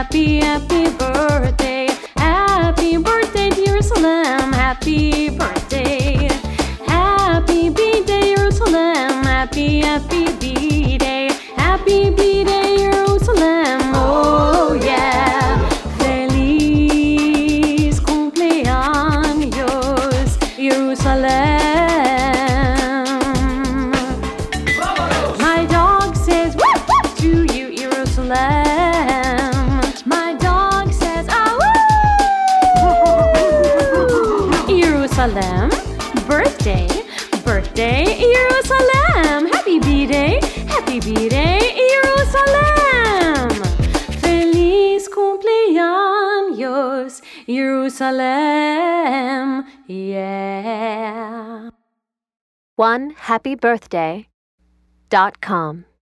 Happy, happy birthday. Happy birthday, Jerusalem. Happy birthday. Happy B-Day, Jerusalem. Happy, happy B-Day. Happy B-Day, Jerusalem. Oh yeah. Feliz cumpleaños, Jerusalem. My dog says woof woof to you, Jerusalem. My dog says ah woo. Jerusalem, birthday, birthday, Jerusalem. Happy B-Day, Jerusalem. Feliz cumpleaños, Jerusalem. Yeah. OneHappyBirthday.com